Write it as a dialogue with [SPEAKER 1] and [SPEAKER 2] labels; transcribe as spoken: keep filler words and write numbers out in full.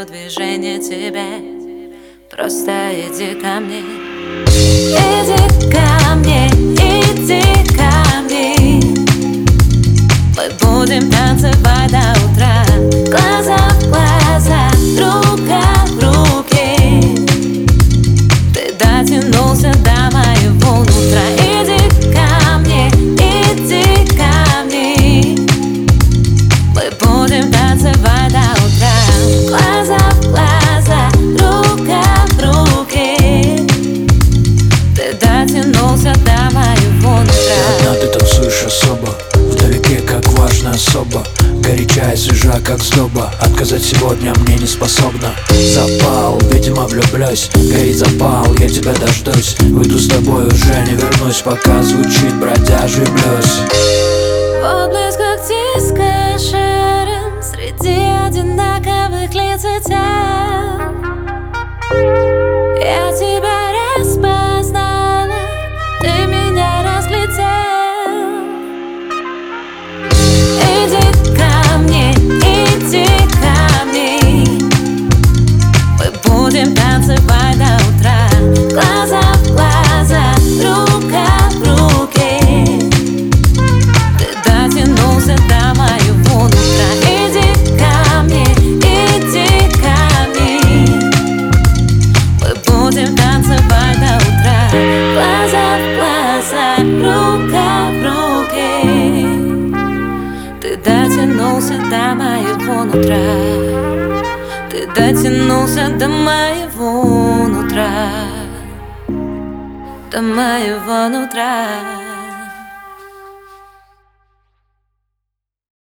[SPEAKER 1] мое движение тебе. Просто иди ко мне, иди ко мне, иди ко мне. Мы будем танцевать до утра, глаза в глаза, рука в руке. Ты дотянулся до моего нутра. Иди ко мне, иди ко мне. Мы будем танцевать до утра, глаза в глаза, рука в руке. Ты дотянулся до моего нутра.
[SPEAKER 2] Одна ты танцуешь особо, вдалеке как важная особа, горяча и свежа как сдоба. Отказать сегодня мне не способна. Запал, видимо влюблюсь, горит запал, я тебя дождусь. Выйду с тобой, уже не вернусь, пока звучит бродяжий блюз.
[SPEAKER 1] В отблесках диска шаром среди одинаковых лиц и тел. Я тебя распознала, ты меня разглядел. Иди ко мне, иди ко мне. Мы будем танцевать до утра, глаза в глаза, рука в руке. Ты дотянулся до моего нутра. Иди ко мне, иди ко мне. Мы будем танцевать до утра, глаза в глаза, рука в руке. Ты дотянулся до моего нутра. Ты дотянулся до моего нутра, до моего нутра.